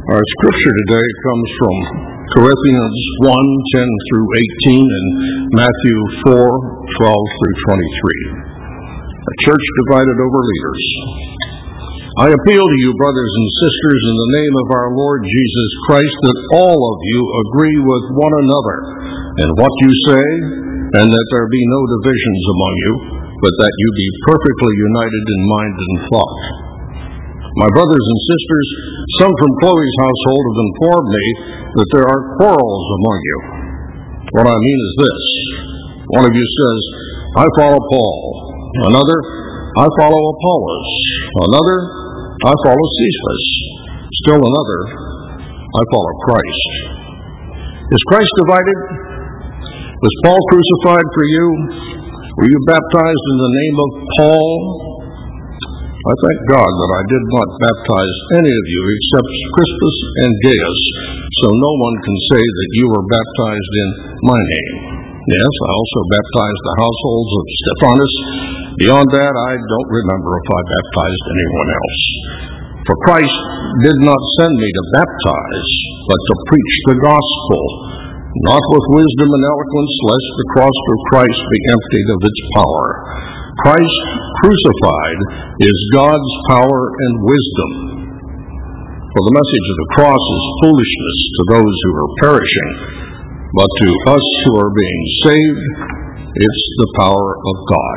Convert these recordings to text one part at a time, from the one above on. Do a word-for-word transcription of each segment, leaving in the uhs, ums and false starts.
Our scripture today comes from Corinthians one, ten through eighteen, and Matthew four, twelve through twenty-three. A church divided over leaders. I appeal to you, brothers and sisters, in the name of our Lord Jesus Christ, that all of you agree with one another in what you say, and that there be no divisions among you, but that you be perfectly united in mind and thought. My brothers and sisters, some from Chloe's household have informed me that there are quarrels among you. What I mean is this. One of you says, I follow Paul. Another, I follow Apollos. Another, I follow Cephas. Still another, I follow Christ. Is Christ divided? Was Paul crucified for you? Were you baptized in the name of Paul? I thank God that I did not baptize any of you except Crispus and Gaius, so no one can say that you were baptized in my name. Yes, I also baptized the households of Stephanas. Beyond that, I don't remember if I baptized anyone else. For Christ did not send me to baptize, but to preach the gospel, not with wisdom and eloquence, lest the cross of Christ be emptied of its power. Christ crucified is God's power and wisdom. For the message of the cross is foolishness to those who are perishing, but to us who are being saved, it's the power of God.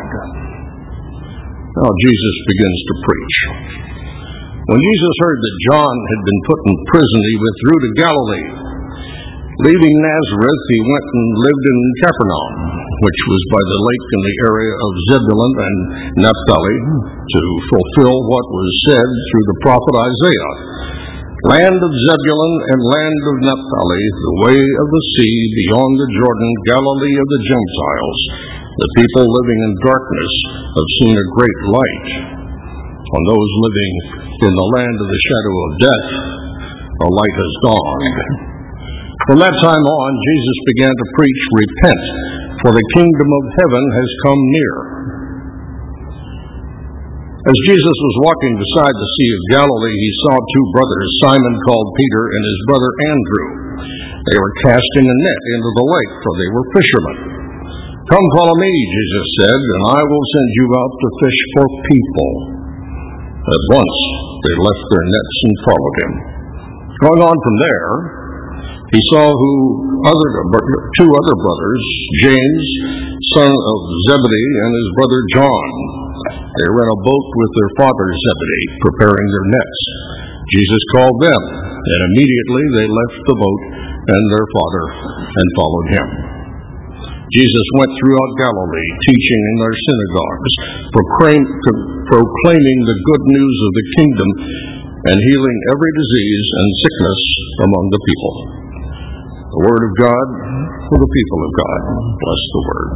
Now Jesus begins to preach. When Jesus heard that John had been put in prison, he withdrew to Galilee. Leaving Nazareth, he went and lived in Capernaum, which was by the lake in the area of Zebulun and Naphtali, to fulfill what was said through the prophet Isaiah. Land of Zebulun and land of Naphtali, the way of the sea beyond the Jordan, Galilee of the Gentiles. The people living in darkness have seen a great light. On those living in the land of the shadow of death, a light has dawned. From that time on, Jesus began to preach, Repent, for the kingdom of heaven has come near. As Jesus was walking beside the Sea of Galilee, he saw two brothers, Simon called Peter and his brother Andrew. They were casting a net into the lake, for they were fishermen. Come follow me, Jesus said, and I will send you out to fish for people. At once they left their nets and followed him. Going on from there, he saw who other two other brothers, James, son of Zebedee, and his brother John. They were in a boat with their father Zebedee, preparing their nets. Jesus called them, and immediately they left the boat and their father and followed him. Jesus went throughout Galilee, teaching in their synagogues, proclaiming the good news of the kingdom, and healing every disease and sickness among the people. The word of God for the people of God. Bless the word.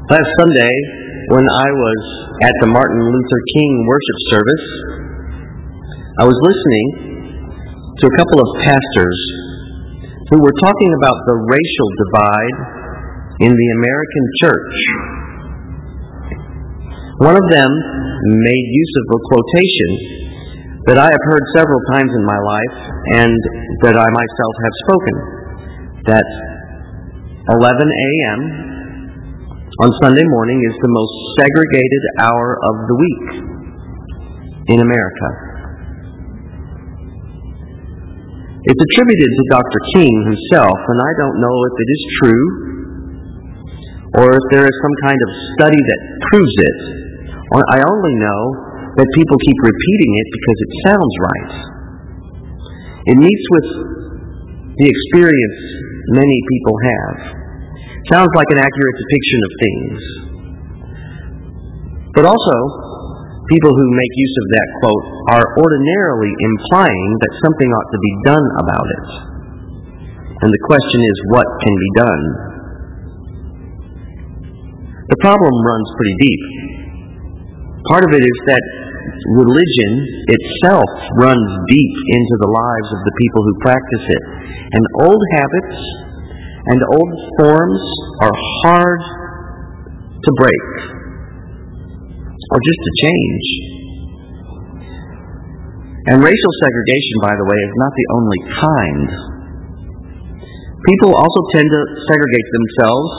Last Sunday, when I was at the Martin Luther King worship service, I was listening to a couple of pastors who were talking about the racial divide in the American church. One of them made use of a quotation that I have heard several times in my life and that I myself have spoken, that eleven a.m. on Sunday morning is the most segregated hour of the week in America. It's attributed to Doctor King himself, and I don't know if it is true or if there is some kind of study that proves it. I only know that people keep repeating it because it sounds right. It meets with the experience many people have. Sounds like an accurate depiction of things. But also, people who make use of that quote are ordinarily implying that something ought to be done about it. And the question is, what can be done? The problem runs pretty deep. Part of it is that religion itself runs deep into the lives of the people who practice it. And old habits and old forms are hard to break, or just to change. And racial segregation, by the way, is not the only kind. People also tend to segregate themselves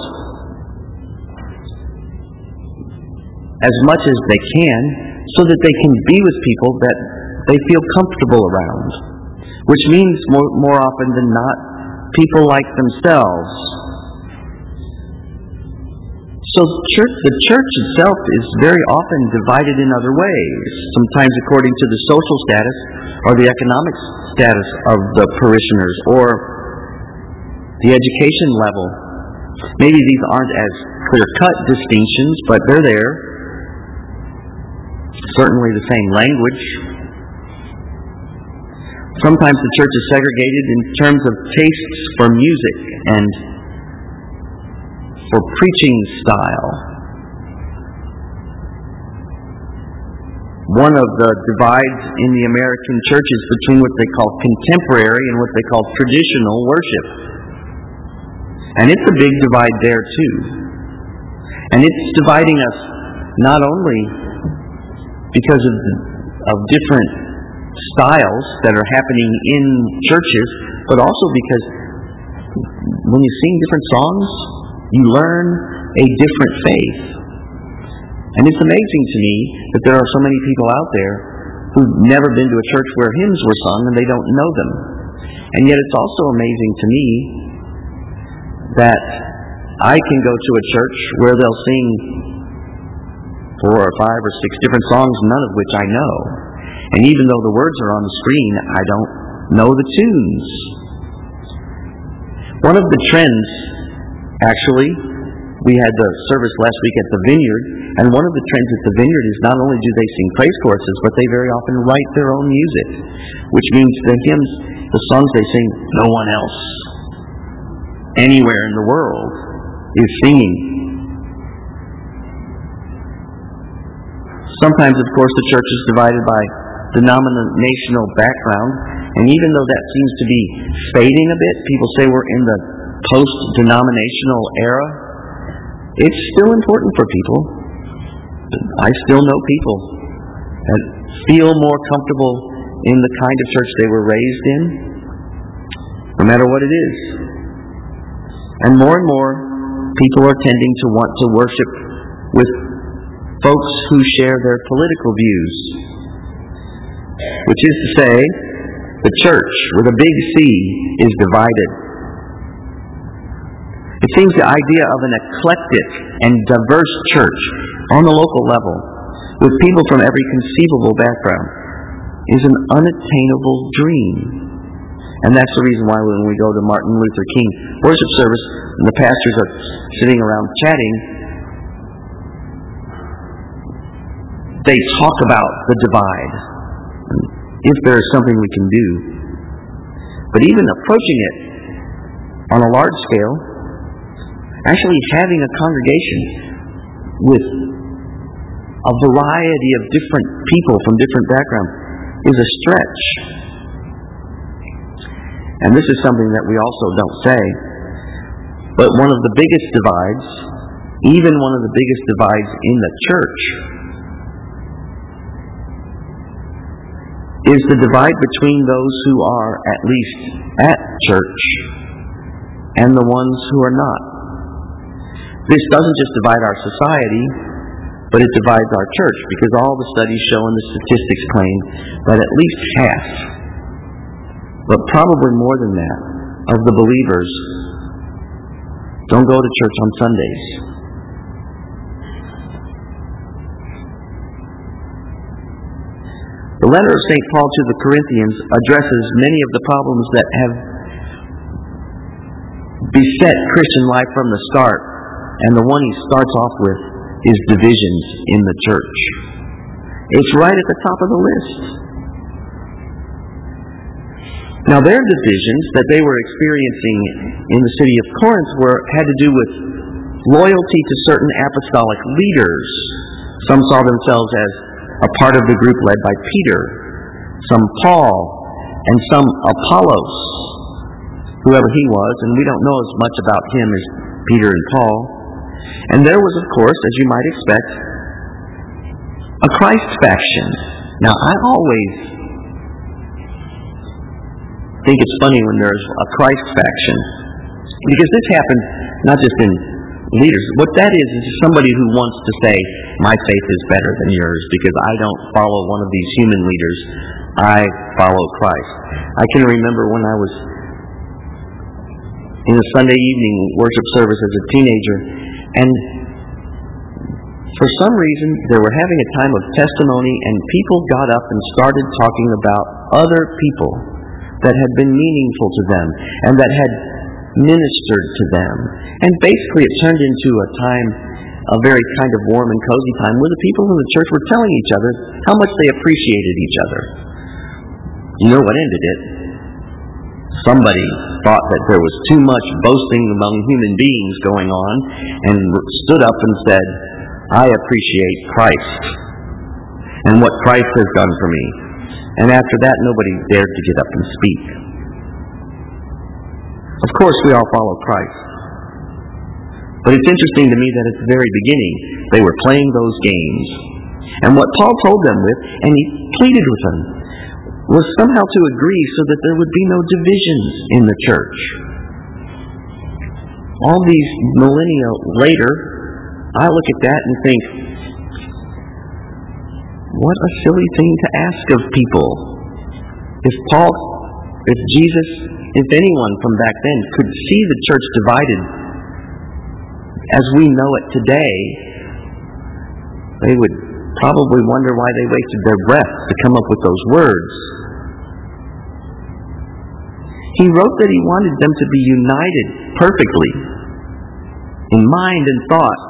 as much as they can so that they can be with people that they feel comfortable around, which means more, more often than not, people like themselves. So church, the church itself is very often divided in other ways, sometimes according to the social status or the economic status of the parishioners or the education level. Maybe these aren't as clear-cut distinctions, but they're there. Certainly the same language. Sometimes the church is segregated in terms of tastes for music and for preaching style. One of the divides in the American church is between what they call contemporary and what they call traditional worship. And it's a big divide there too. And it's dividing us not only because of, the, of different styles that are happening in churches, but also because when you sing different songs, you learn a different faith. And it's amazing to me that there are so many people out there who've never been to a church where hymns were sung and they don't know them. And yet it's also amazing to me that I can go to a church where they'll sing four or five or six different songs, none of which I know. And even though the words are on the screen, I don't know the tunes. One of the trends, actually, we had the service last week at the Vineyard, and one of the trends at the Vineyard is not only do they sing praise choruses, but they very often write their own music, which means the hymns, the songs they sing, no one else anywhere in the world is singing. Sometimes, of course, the church is divided by denominational background, and even though that seems to be fading a bit, people say we're in the post-denominational era, it's still important for people. I still know people that feel more comfortable in the kind of church they were raised in, no matter what it is. And more and more, people are tending to want to worship with folks who share their political views. Which is to say, the church, with a big C, is divided. It seems the idea of an eclectic and diverse church on the local level, with people from every conceivable background, is an unattainable dream. And that's the reason why when we go to Martin Luther King worship service, and the pastors are sitting around chatting, they talk about the divide, if there is something we can do. But even approaching it on a large scale, actually having a congregation with a variety of different people from different backgrounds is a stretch. And this is something that we also don't say, but one of the biggest divides, even one of the biggest divides in the church, is the divide between those who are at least at church and the ones who are not. This doesn't just divide our society, but it divides our church, because all the studies show and the statistics claim that at least half, but probably more than that, of the believers don't go to church on Sundays. The letter of Saint Paul to the Corinthians addresses many of the problems that have beset Christian life from the start, and the one he starts off with is divisions in the church. It's right at the top of the list. Now, their divisions that they were experiencing in the city of Corinth were had to do with loyalty to certain apostolic leaders. Some saw themselves as a part of the group led by Peter, some Paul, and some Apollos, whoever he was, and we don't know as much about him as Peter and Paul. And there was, of course, as you might expect, a Christ faction. Now, I always think it's funny when there's a Christ faction, because this happens not just in leaders. What that is is somebody who wants to say, my faith is better than yours because I don't follow one of these human leaders. I follow Christ. I can remember when I was in a Sunday evening worship service as a teenager, and for some reason they were having a time of testimony, and people got up and started talking about other people that had been meaningful to them and that had ministered to them. And basically it turned into a time, a very kind of warm and cozy time, where the people in the church were telling each other how much they appreciated each other. You know what ended it? Somebody thought that there was too much boasting among human beings going on and stood up and said, I appreciate Christ and what Christ has done for me. And after that, nobody dared to get up and speak. Of course, we all follow Christ. But it's interesting to me that at the very beginning, they were playing those games. And what Paul told them with, and he pleaded with them, was somehow to agree so that there would be no divisions in the church. All these millennia later, I look at that and think, what a silly thing to ask of people. If Paul, if Jesus, if anyone from back then could see the church divided as we know it today, they would probably wonder why they wasted their breath to come up with those words. He wrote that he wanted them to be united perfectly in mind and thought.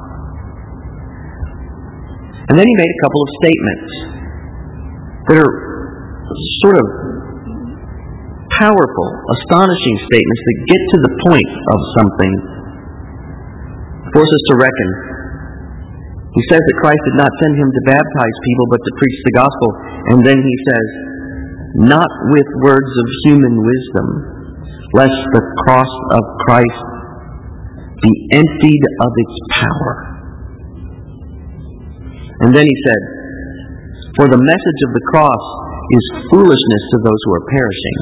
And then he made a couple of statements that are sort of powerful, astonishing statements that get to the point of something, force us to reckon. He says that Christ did not send him to baptize people, but to preach the gospel. And then he says, not with words of human wisdom, lest the cross of Christ be emptied of its power. And then he said, for the message of the cross is foolishness to those who are perishing.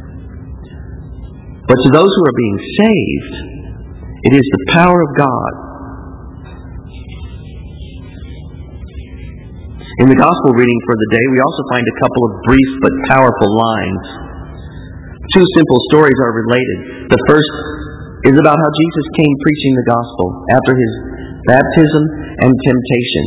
But to those who are being saved, it is the power of God. In the gospel reading for the day, we also find a couple of brief but powerful lines. Two simple stories are related. The first is about how Jesus came preaching the gospel after his baptism and temptation.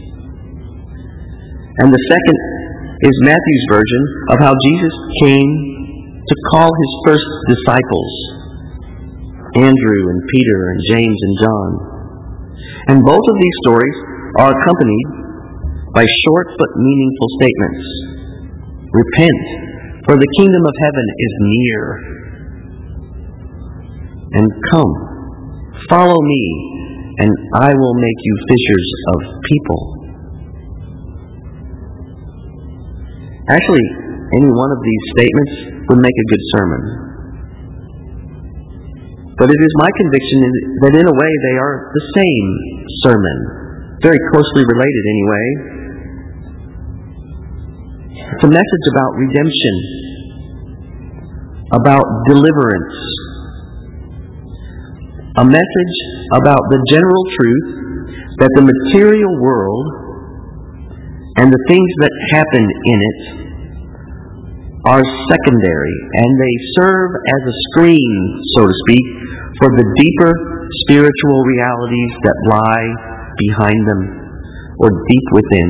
And the second is Matthew's version of how Jesus came to call his first disciples, Andrew and Peter and James and John. And both of these stories are accompanied by short but meaningful statements. Repent, for the kingdom of heaven is near. And come, follow me, and I will make you fishers of people. Actually, any one of these statements would make a good sermon. But it is my conviction that in a way they are the same sermon, very closely related anyway. It's a message about redemption, about deliverance, a message about the general truth that the material world and the things that happen in it are secondary, and they serve as a screen, so to speak, for the deeper spiritual realities that lie behind them or deep within.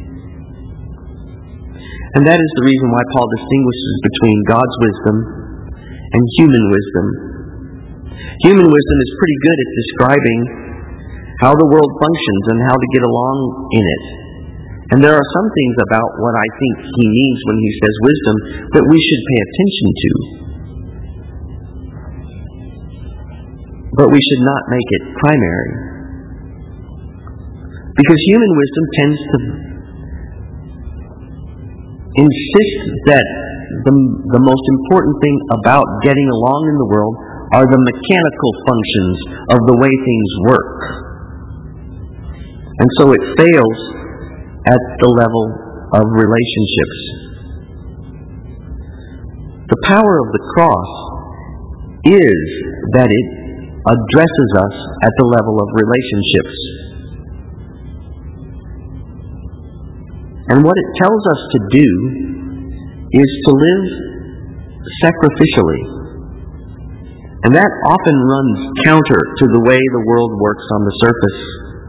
And that is the reason why Paul distinguishes between God's wisdom and human wisdom. Human wisdom is pretty good at describing how the world functions and how to get along in it. And there are some things about what I think he means when he says wisdom that we should pay attention to. But we should not make it primary. Because human wisdom tends to insist that the, the most important thing about getting along in the world are the mechanical functions of the way things work. And so it fails at the level of relationships. The power of the cross is that it addresses us at the level of relationships. And what it tells us to do is to live sacrificially. And that often runs counter to the way the world works on the surface.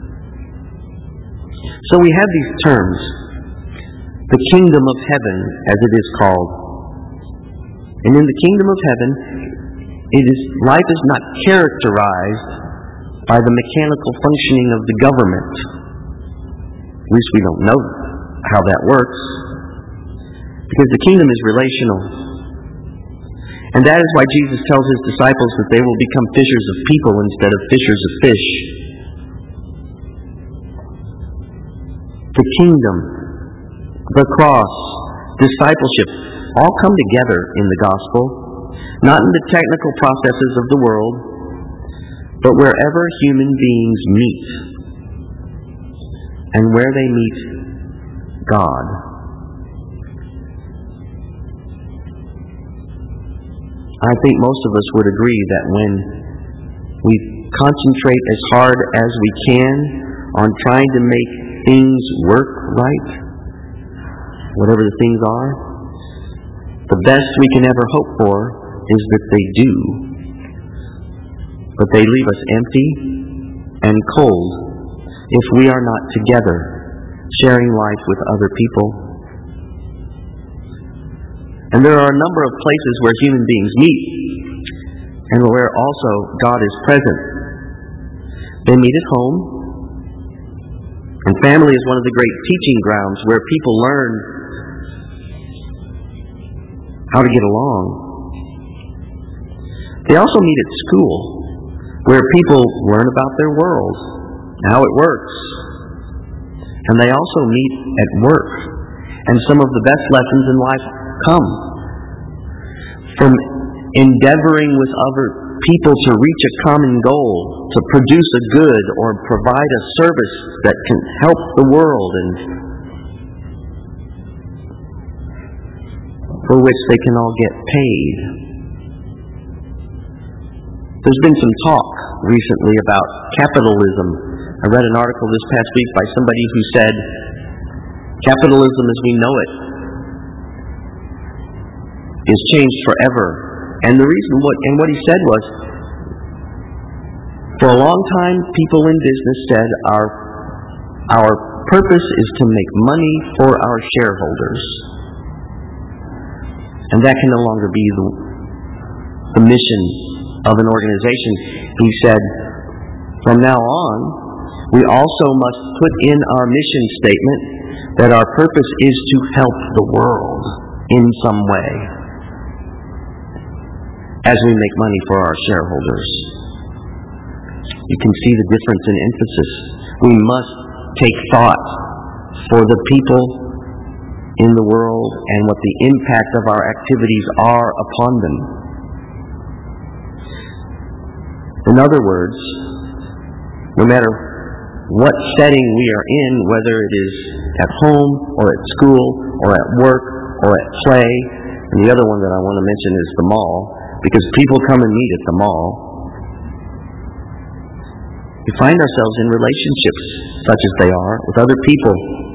So we have these terms, the kingdom of heaven, as it is called. And in the kingdom of heaven, it is life is not characterized by the mechanical functioning of the government. At least we don't know how that works. Because the kingdom is relational. And that is why Jesus tells his disciples that they will become fishers of people instead of fishers of fish. The kingdom, the cross, discipleship, all come together in the gospel, not in the technical processes of the world, but wherever human beings meet, and where they meet God. I think most of us would agree that when we concentrate as hard as we can on trying to make things work right, whatever the things are, the best we can ever hope for is that they do. But they leave us empty and cold if we are not together, sharing life with other people. And there are a number of places where human beings meet, and where also God is present. They meet at home, and family is one of the great teaching grounds where people learn how to get along. They also meet at school, where people learn about their world, how it works. And they also meet at work, and some of the best lessons in life come from endeavoring with other people to reach a common goal, to produce a good or provide a service that can help the world and for which they can all get paid. There's been some talk recently about capitalism. I read an article this past week by somebody who said, capitalism as we know it is changed forever. And the reason what and what he said was, for a long time people in business said our our purpose is to make money for our shareholders. And that can no longer be the, the mission of an organization. He said, from now on, we also must put in our mission statement that our purpose is to help the world in some way as we make money for our shareholders. You can see the difference in emphasis. We must take thought for the people in the world and what the impact of our activities are upon them. In other words, no matter what setting we are in, whether it is at home or at school or at work or at play, and the other one that I want to mention is the mall, because people come and meet at the mall, we find ourselves in relationships such as they are with other people.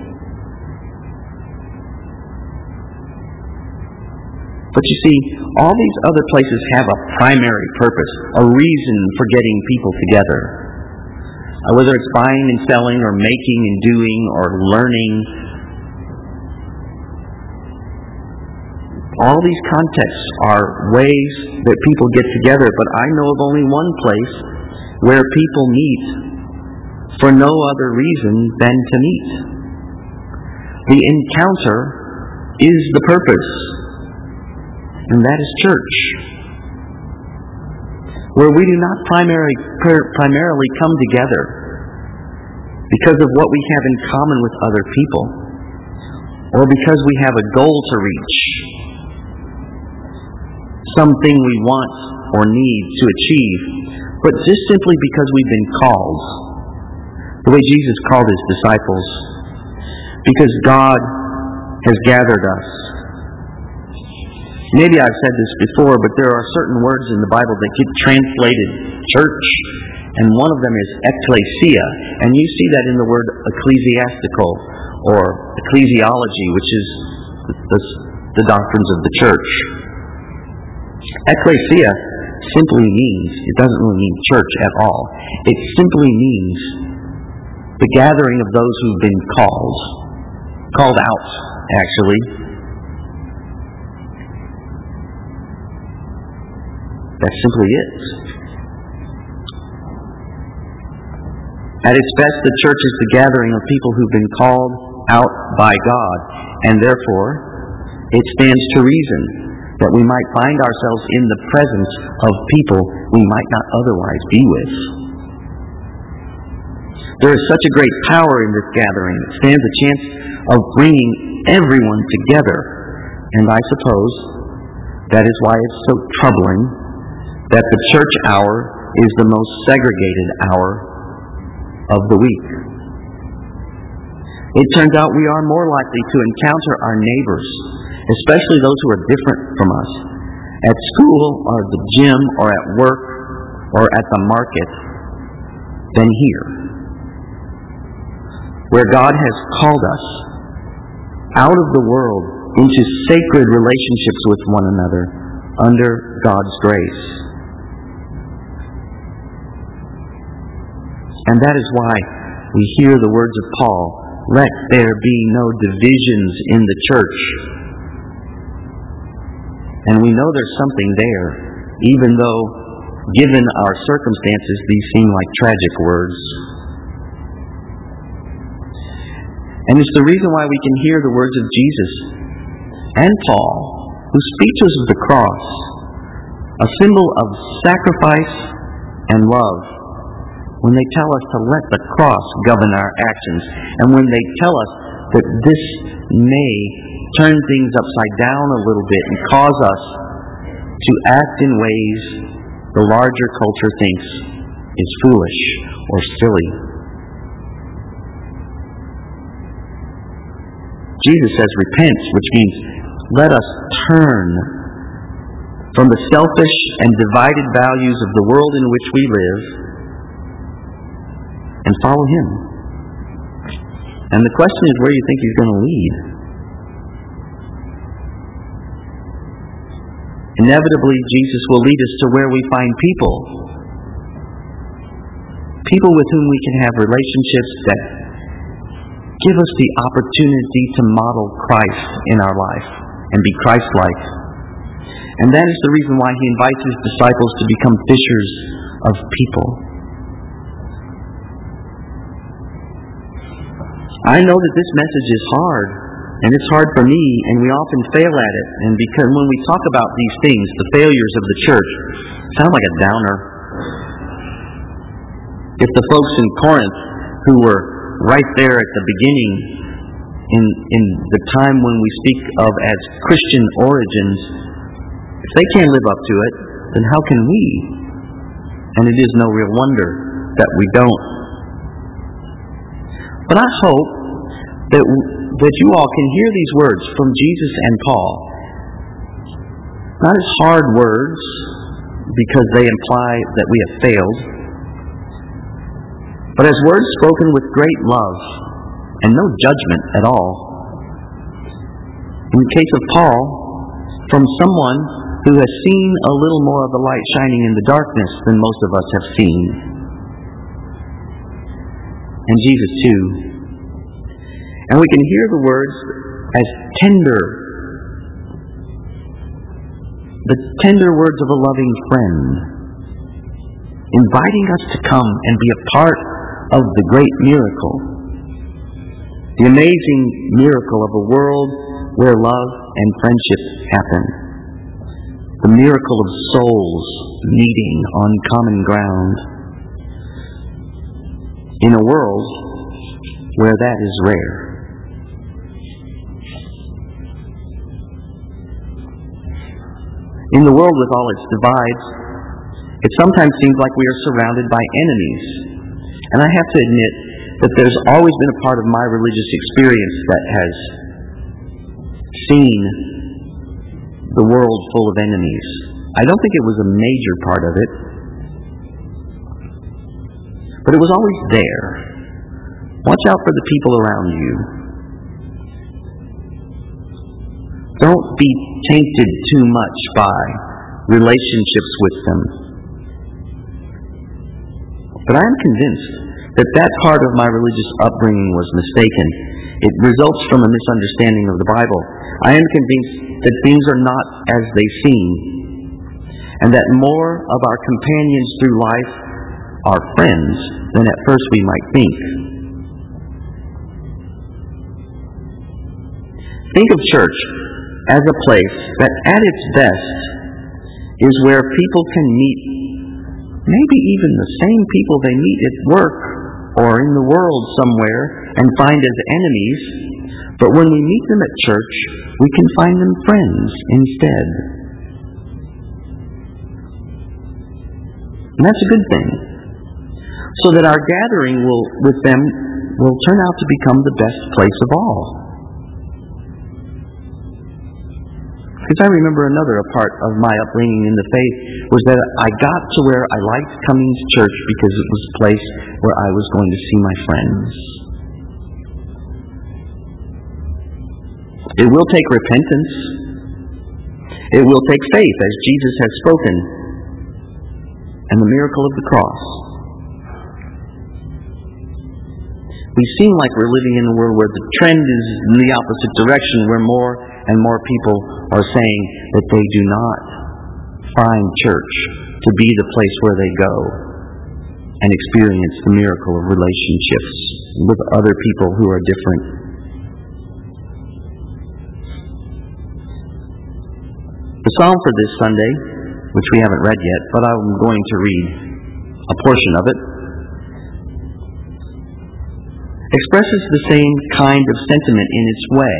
But you see, all these other places have a primary purpose, a reason for getting people together. Uh, whether it's buying and selling or making and doing or learning. All these contexts are ways that people get together, but I know of only one place where people meet for no other reason than to meet. The encounter is the purpose. And that is church, where we do not primary, per, primarily come together because of what we have in common with other people, or because we have a goal to reach, something we want or need to achieve, but just simply because we've been called, the way Jesus called His disciples, because God has gathered us. Maybe I've said this before, but there are certain words in the Bible that get translated church, and one of them is ekklesia, and you see that in the word ecclesiastical or ecclesiology, which is the, the doctrines of the church. Ekklesia simply means, it doesn't really mean church at all, it simply means the gathering of those who've been called, called out, actually. That's simply it. At its best, the church is the gathering of people who've been called out by God, and therefore it stands to reason that we might find ourselves in the presence of people we might not otherwise be with. There is such a great power in this gathering. It stands a chance of bringing everyone together, and I suppose that is why it's so troubling that the church hour is the most segregated hour of the week. It turns out we are more likely to encounter our neighbors, especially those who are different from us, at school or the gym or at work or at the market, than here, where God has called us out of the world into sacred relationships with one another under God's grace. And that is why we hear the words of Paul, "Let there be no divisions in the church." And we know there's something there, even though, given our circumstances, these seem like tragic words. And it's the reason why we can hear the words of Jesus and Paul, who speak to us of the cross, a symbol of sacrifice and love, when they tell us to let the cross govern our actions, and when they tell us that this may turn things upside down a little bit and cause us to act in ways the larger culture thinks is foolish or silly. Jesus says repent, which means let us turn from the selfish and divided values of the world in which we live and follow Him. And the question is where you think He's going to lead. Inevitably, Jesus will lead us to where we find people. People with whom we can have relationships that give us the opportunity to model Christ in our life and be Christ-like. And that is the reason why He invites His disciples to become fishers of people. I know that this message is hard, and it's hard for me, and we often fail at it. And because when we talk about these things, the failures of the church, it sounds like a downer. If the folks in Corinth who were right there at the beginning in, in the time when we speak of as Christian origins, if they can't live up to it, then how can we? And it is no real wonder that we don't. But I hope that, that you all can hear these words from Jesus and Paul. Not as hard words, because they imply that we have failed, but as words spoken with great love and no judgment at all. In the case of Paul, from someone who has seen a little more of the light shining in the darkness than most of us have seen. And Jesus too. And we can hear the words as tender, the tender words of a loving friend, inviting us to come and be a part of the great miracle, the amazing miracle of a world where love and friendship happen, the miracle of souls meeting on common ground, in a world where that is rare. In the world with all its divides, it sometimes seems like we are surrounded by enemies. And I have to admit that there's always been a part of my religious experience that has seen the world full of enemies. I don't think it was a major part of it, but it was always there. Watch out for the people around you. Don't be tainted too much by relationships with them. But I am convinced that that part of my religious upbringing was mistaken. It results from a misunderstanding of the Bible. I am convinced that things are not as they seem, and that more of our companions through life are friends than at first we might think. Think of church as a place that at its best is where people can meet maybe even the same people they meet at work or in the world somewhere and find as enemies, but when we meet them at church, we can find them friends instead. And that's a good thing. So that our gathering will with them will turn out to become the best place of all. Because I remember another part of my upbringing in the faith was that I got to where I liked coming to church because it was a place where I was going to see my friends. It will take repentance. It will take faith, as Jesus has spoken, and the miracle of the cross. We seem like we're living in a world where the trend is in the opposite direction, where more and more people are saying that they do not find church to be the place where they go and experience the miracle of relationships with other people who are different. The psalm for this Sunday, which we haven't read yet, but I'm going to read a portion of it, expresses the same kind of sentiment in its way.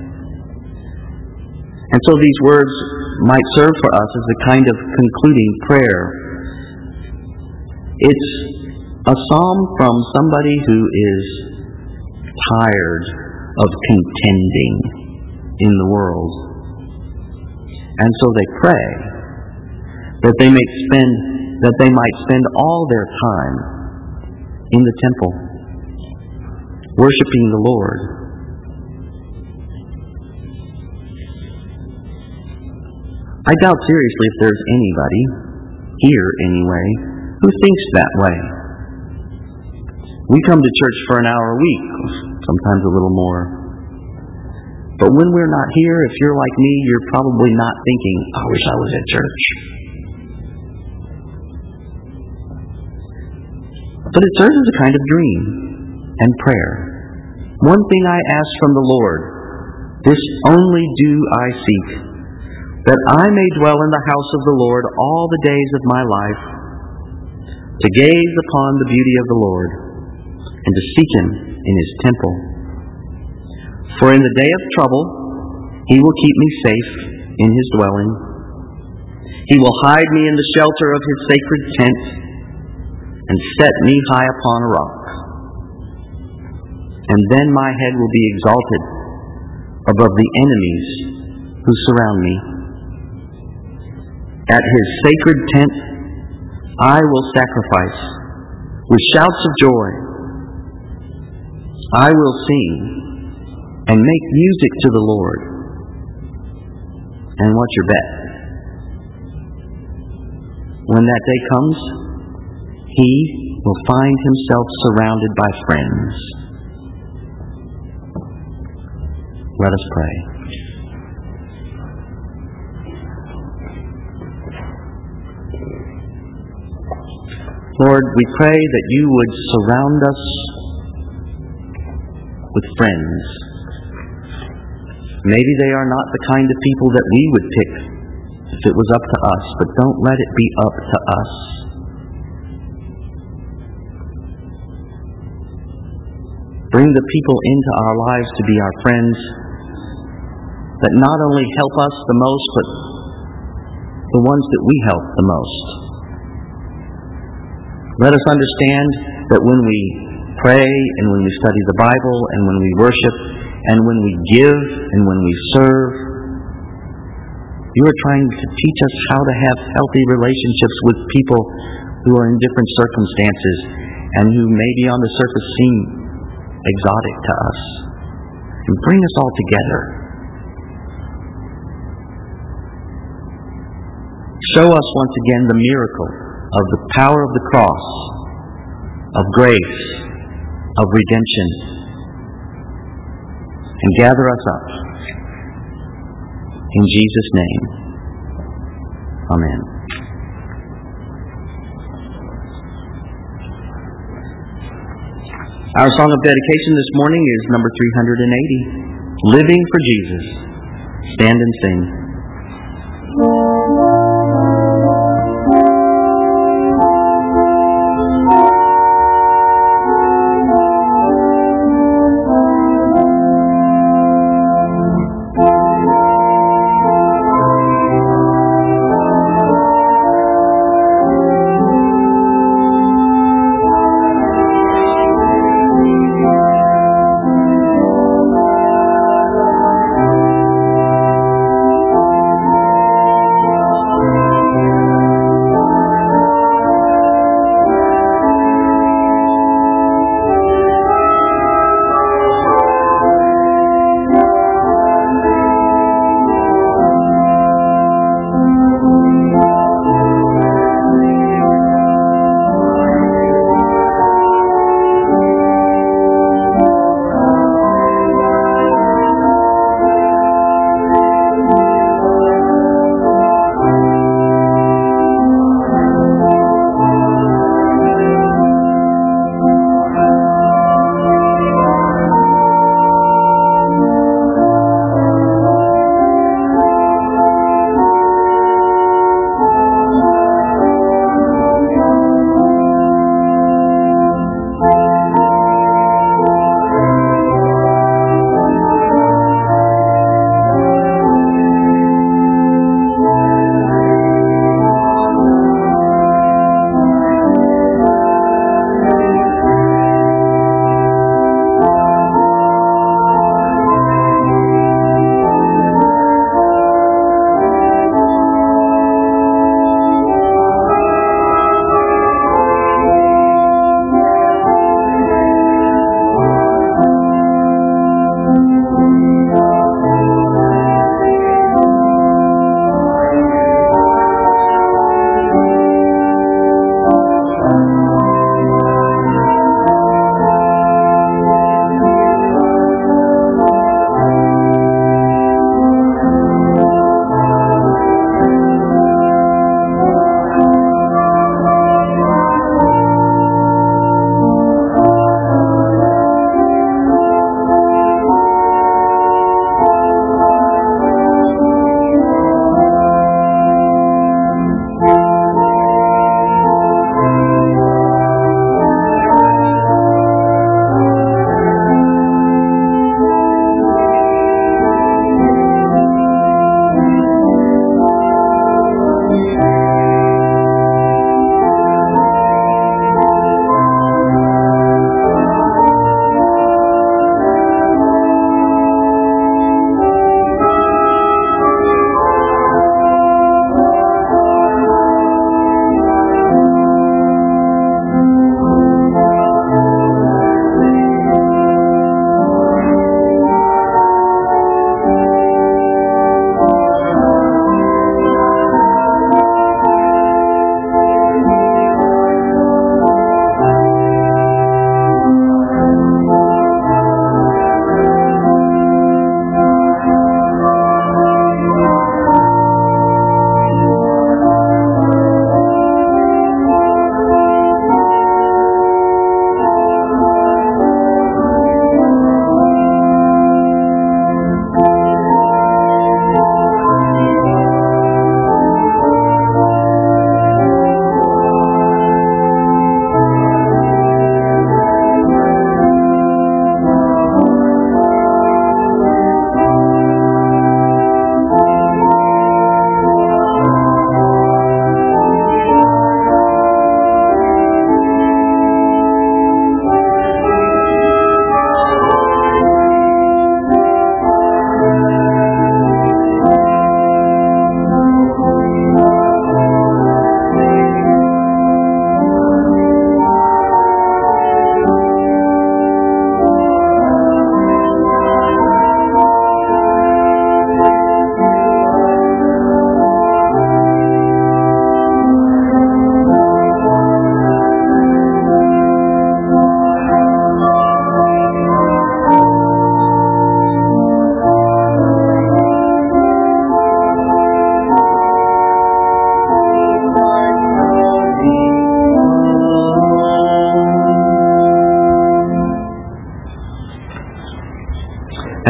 And so these words might serve for us as a kind of concluding prayer. It's a psalm from somebody who is tired of contending in the world. And so they pray that they may spend that they might spend all their time in the temple, worshiping the Lord. I doubt seriously if there's anybody, here anyway, who thinks that way. We come to church for an hour a week, sometimes a little more. But when we're not here, if you're like me, you're probably not thinking, I wish I was at church. But it serves as a kind of dream and prayer. One thing I ask from the Lord, this only do I seek, that I may dwell in the house of the Lord all the days of my life, to gaze upon the beauty of the Lord, and to seek Him in His temple. For in the day of trouble He will keep me safe in His dwelling. He will hide me in the shelter of His sacred tent, and set me high upon a rock. And then my head will be exalted above the enemies who surround me. At His sacred tent I will sacrifice with shouts of joy. I will sing and make music to the Lord. And what's your bet? When that day comes, he will find himself surrounded by friends. Let us pray. Lord, we pray that you would surround us with friends. Maybe they are not the kind of people that we would pick if it was up to us, but don't let it be up to us. Bring the people into our lives to be our friends that not only help us the most, but the ones that we help the most. Let us understand that when we pray and when we study the Bible and when we worship and when we give and when we serve, you are trying to teach us how to have healthy relationships with people who are in different circumstances and who maybe on the surface seem exotic to us. And bring us all together. Show us once again the miracle of the power of the cross, of grace, of redemption, and gather us up. In Jesus' name, amen. Our song of dedication this morning is number three hundred eighty, Living for Jesus. Stand and sing.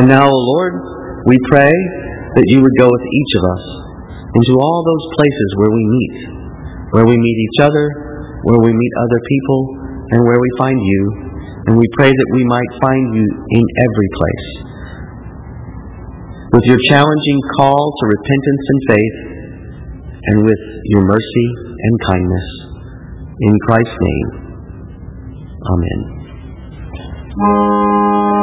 And now, O Lord, we pray that you would go with each of us into all those places where we meet, where we meet each other, where we meet other people, and where we find you. And we pray that we might find you in every place. With your challenging call to repentance and faith, and with your mercy and kindness. In Christ's name, amen.